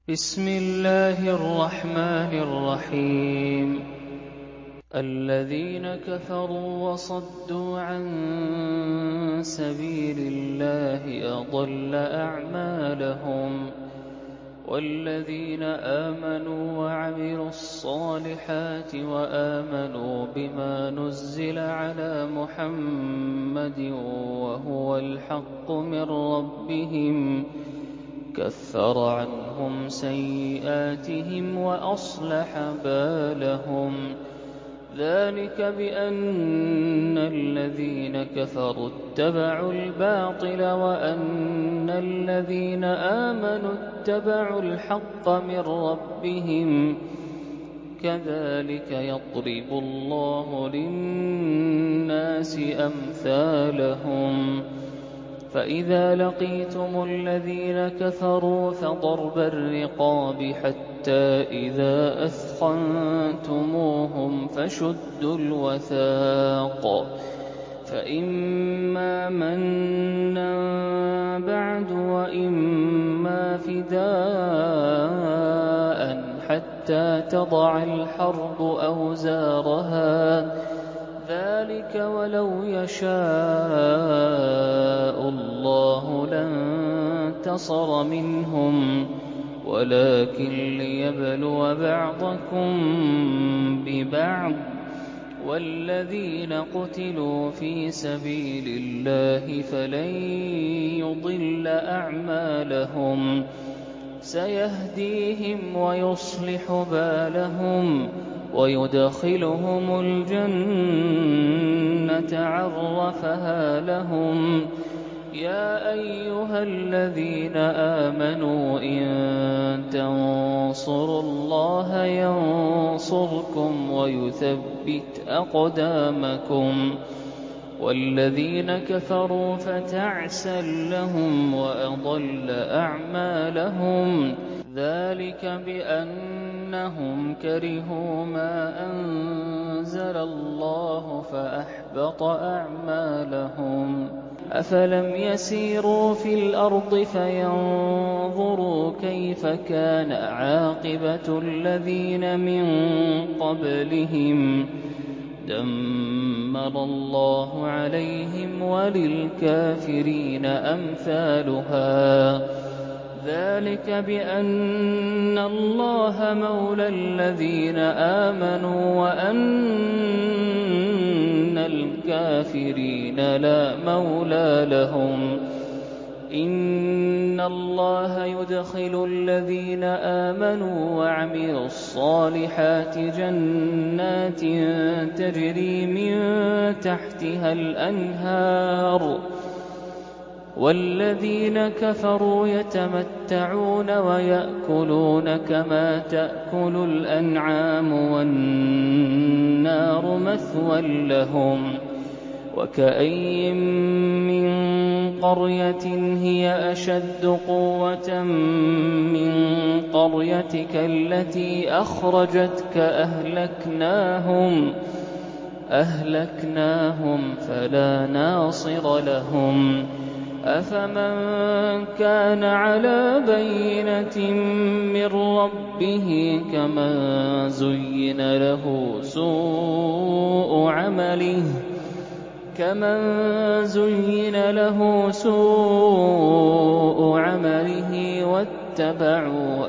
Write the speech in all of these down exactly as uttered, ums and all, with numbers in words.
بسم الله الرحمن الرحيم الذين كفروا وصدوا عن سبيل الله أضل أعمالهم والذين آمنوا وعملوا الصالحات وآمنوا بما نزل على محمد وهو الحق من ربهم كفر عنهم سيئاتهم وأصلح بالهم ذلك بأن الذين كفروا اتبعوا الباطل وأن الذين آمنوا اتبعوا الحق من ربهم كذلك يضرب الله للناس أمثالهم فإذا لقيتم الذين كفروا فضرب الرقاب حتى إذا أثخنتموهم فشدوا الوثاق فإما منا بعد وإما فداء حتى تضع الحرب أوزارها ذلك ولو يشاء الله لانتصر منهم ولكن ليبلو بعضكم ببعض والذين قتلوا في سبيل الله فلن يضل أعمالهم سيهديهم ويصلح بالهم ويدخلهم الجنة عرفها لهم يا أيها الذين آمنوا إن تنصروا الله ينصركم ويثبت أقدامكم والذين كفروا فتعسا لهم وأضل أعمالهم ذلك بأنهم كرهوا ما أنزل الله فأحبط أعمالهم أفلم يسيروا في الأرض فينظروا كيف كان عاقبة الذين من قبلهم دمر الله عليهم وللكافرين أمثالها ذلك بأن الله مولى الذين آمنوا وأن الكافرين لا مولى لهم إن الله يدخل الذين آمنوا وعملوا الصالحات جنات تجري من تحتها الأنهار والذين كفروا يتمتعون ويأكلون كما تأكل الأنعام والنار مثوى لهم وكأين من قرية هي أشد قوة من قريتك التي أخرجتك أهلكناهم أهلكناهم فلا ناصر لهم أفمن كان على بينة من ربه كمن زين له سوء عمله كمن زين له سوء عمله واتبعوا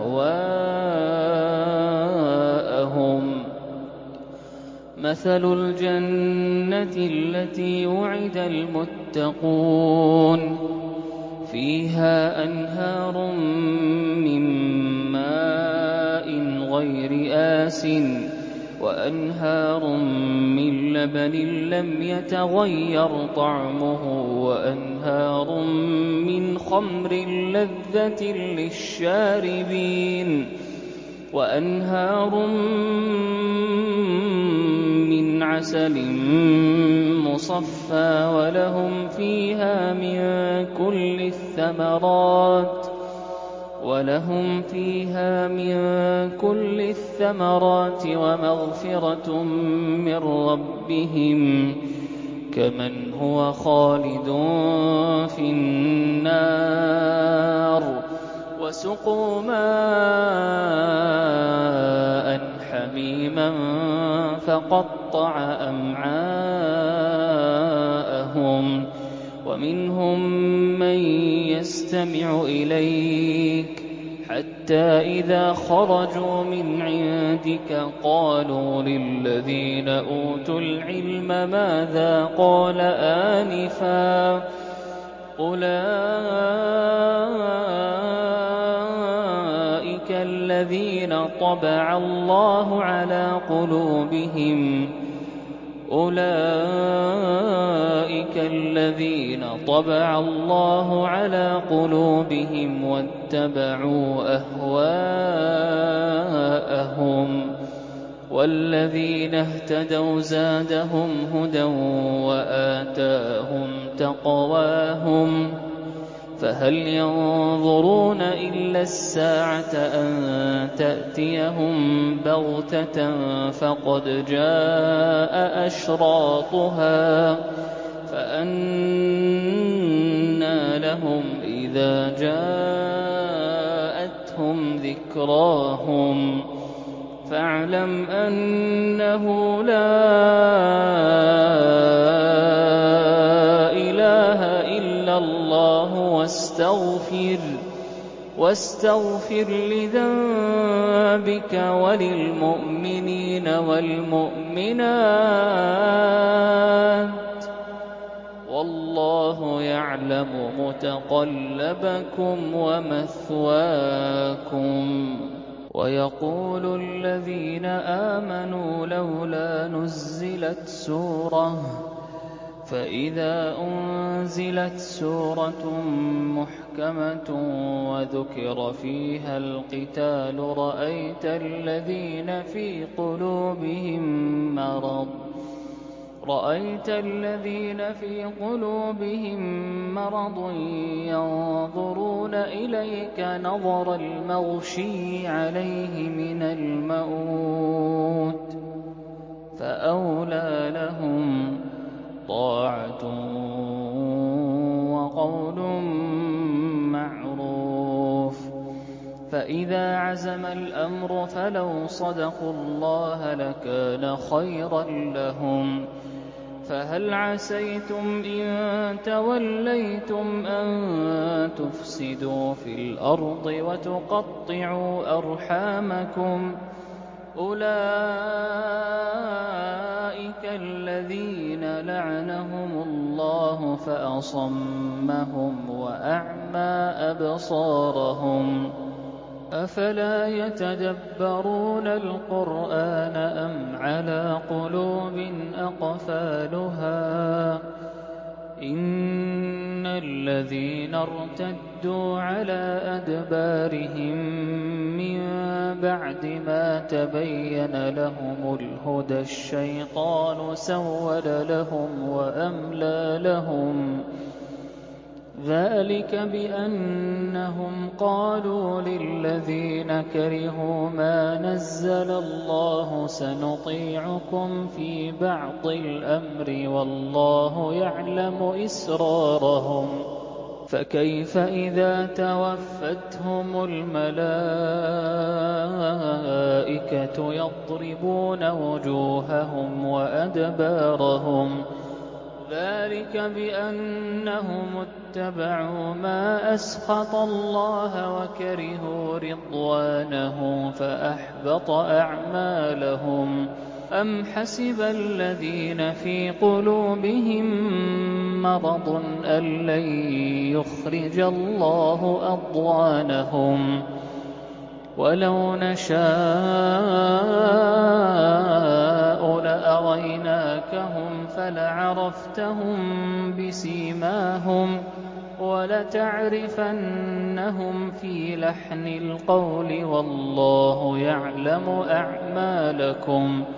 أهواءهم مثل الجنة التي وعد المتقون فيها أنهار من ماء غير آسٍ وأنهار من لبن لم يتغير طعمه وأنهار من خمر لذة للشاربين وأنهار من عسل مصفى ولهم فيها من كل الثمرات ولهم فيها من كل الثمرات ومغفرة من ربهم كمن هو خالد في النار وَسُقُوا مَاءً حَمِيمًا فَقَطَّعَ أَمْعَاءَهُمْ وَمِنْهُم مَّن يَسْتَمِعُ إِلَيْكَ حَتَّىٰ إِذَا خَرَجُوا مِنْ عِندِكَ قَالُوا لِلَّذِينَ أُوتُوا الْعِلْمَ مَاذَا قَالَ آنِفًا ۚ أُولَٰئِكَ الَّذِينَ طَبَعَ اللَّهُ عَلَىٰ قُلُوبِهِمْ أُولَٰئِكَ الَّذِينَ طَبَعَ اللَّهُ عَلَىٰ قُلُوبِهِمْ وَاتَّبَعُوا أَهْوَاءَهُمْ ۚ وَالَّذِينَ اهْتَدَوْا زَادَهُمْ هُدًى وَآتَاهُمْ تَقْوَاهُمْ ۚ فَهَلْ يَنظُرُونَ إِلَّا السَّاعَةَ أَن تَأْتِيَهُم بَغْتَةً فَقَدْ جَاءَ أَشْرَاطُهَا ۚ فَأَنَّىٰ لَهُمْ إِذَا جَاءَتْهُمْ ذِكْرَاهُمْ فَاعْلَمْ أَنَّهُ لَا إِلَٰهَ إِلَّا اللَّهُ وَاسْتَغْفِرْ لِذَنبِكَ وَلِلْمُؤْمِنِينَ وَالْمُؤْمِنَاتِ ۗ وَاللَّهُ يَعْلَمُ مُتَقَلَّبَكُمْ وَمَثْوَاكُمْ. وَيَقُولُ الَّذِينَ آمَنُوا لَوْلَا نُزِّلَتْ سُورَةٌ ۖ فَإِذَا أُنزِلَتْ سُورَةٌ مُّحْكَمَةٌ وَذُكِرَ فِيهَا الْقِتَالُ رَأَيْتَ الَّذِينَ فِي قُلُوبِهِم مَّرَضٌ رَأَيْتَ الَّذِينَ فِي قُلُوبِهِم مَّرَضٌ يَنظُرُونَ إِلَيْكَ نَظَرَ الْمَغْشِيِّ عَلَيْهِ مِنَ الْمَوْتِ ۖ فَأَوْلَىٰ لَهُمْ طَاعَةٌ وَقَوْلٌ مَّعْرُوفٌ ۚ فَإِذَا عَزَمَ الْأَمْرُ فَلَوْ صَدَقُوا اللَّهَ لَكَانَ خَيْرًا لَّهُمْ ۚ فَهَلْ عَسَيْتُمْ إِن تَوَلَّيْتُمْ أَن تُفْسِدُوا فِي الْأَرْضِ وَتُقَطِّعُوا أَرْحَامَكُمْ ۚ أُولَٰئِكَ الَّذِينَ لَعَنَهُمُ اللَّهُ فَأَصَمَّهُمْ وَأَعْمَىٰ أَبْصَارَهُمْ ۚ أَفَلَا يَتَدَبَّرُونَ الْقُرْآنَ أَمْ عَلَىٰ قُلُوبٍ أَقْفَالُهَا ۚ إِنَّ الَّذِينَ ارْتَدُّوا عَلَىٰ أَدْبَارِهِم مِّن بَعْدِ مَا تَبَيَّنَ لَهُمُ الْهُدَى الشَّيْطَانُ سَوَّلَ لَهُمْ وَأَمْلَىٰ لَهُمْ ۚ ذَٰلِكَ بِأَنَّهُمْ قَالُوا لِلَّذِينَ كَرِهُوا مَا نَزَّلَ اللَّهُ سَنُطِيعُكُمْ فِي بَعْضِ الْأَمْرِ وَاللَّهُ يَعْلَمُ إِسْرَارَهُمْ ۚ فَكَيْفَ إِذَا تَوَفَّتْهُمُ الْمَلَائِكَةُ يَضْرِبُونَ وُجُوهَهُمْ وَأَدْبَارَهُمْ ۚ ذَٰلِكَ بِأَنَّهُمُ اتَّبَعُوا مَا أَسْخَطَ اللَّهَ وَكَرِهُوا رِضْوَانَهُ فَأَحْبَطَ أَعْمَالَهُمْ ۚ أَمْ حَسِبَ الَّذِينَ فِي قُلُوبِهِم مَّرَضٌ أَن لَّن يُخْرِجَ اللَّهُ أَضْغَانَهُمْ ۚ وَلَوْ نَشَاءُ لَأَرَيْنَاكَهُمْ فَلَعَرَفْتَهُم بِسِيمَاهُمْ ۚ وَلَتَعْرِفَنَّهُمْ فِي لَحْنِ الْقَوْلِ ۚ وَاللَّهُ يَعْلَمُ أَعْمَالَكُمْ ۚ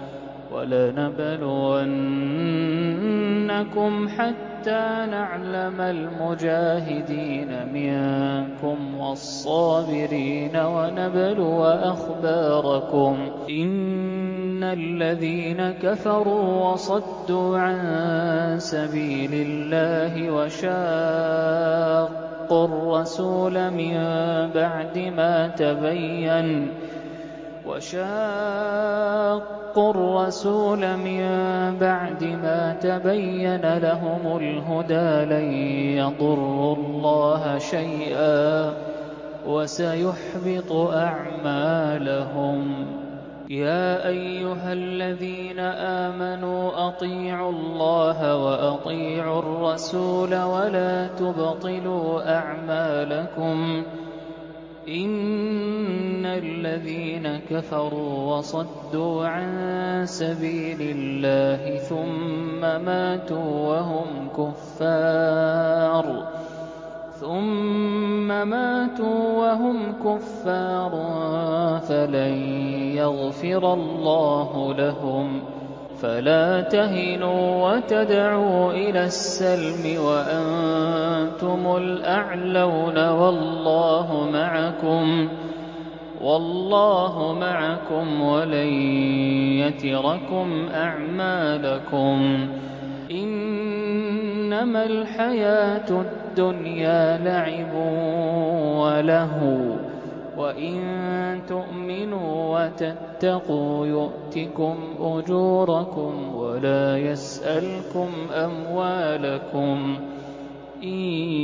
وَلَنَبْلُوَنَّكُمْ حَتَّىٰ نَعْلَمَ الْمُجَاهِدِينَ مِنكُمْ وَالصَّابِرِينَ وَنَبْلُوَ أَخْبَارَكُمْ ۚ إِنَّ الَّذِينَ كَفَرُوا وَصَدُّوا عَن سَبِيلِ اللَّهِ وَشَاقُّوا الرسول من بعد ما تبين وشاقوا الرسول من بعد ما تبين لهم الهدى لن يضروا الله شيئا وسيحبط أعمالهم. يا أيها الذين آمنوا أطيعوا الله وأطيعوا الرسول ولا تبطلوا أعمالكم إن الذين كفروا وصدوا عن سبيل الله ثم ماتوا وهم كفار ثم ماتوا وهم كفار فلن يغفر الله لهم. فلا تهنوا وتدعوا إلى السلم وأنتم الأعلون والله معكم والله معكم ولن يتركم أعمالكم. إنما الحياة الدنيا لعب ولهو وإن تؤمنوا وتتقوا يؤتكم أجوركم ولا يسألكم أموالكم إن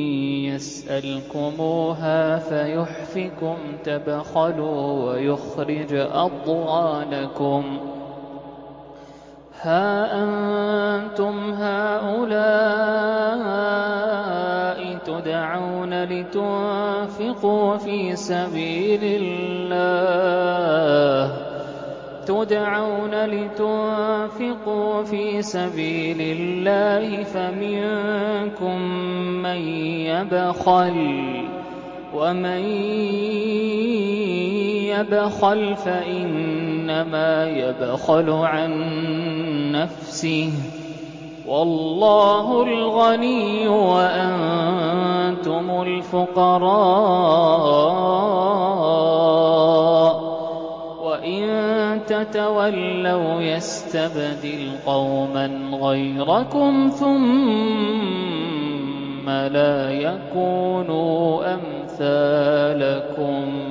يسألكموها فيحفكم تبخلوا ويخرج أضغانكم. ها أنتم هؤلاء تدعون لتنفقوا في سبيل الله تدعون لتنفقوا في سبيل الله فمنكم من يبخل ومن يبخل فإنما يبخل عن نفسه والله الغني وأنتم الفقراء وإن تتولوا يستبدل قوما غيركم ثم لا يكونوا أمثالكم.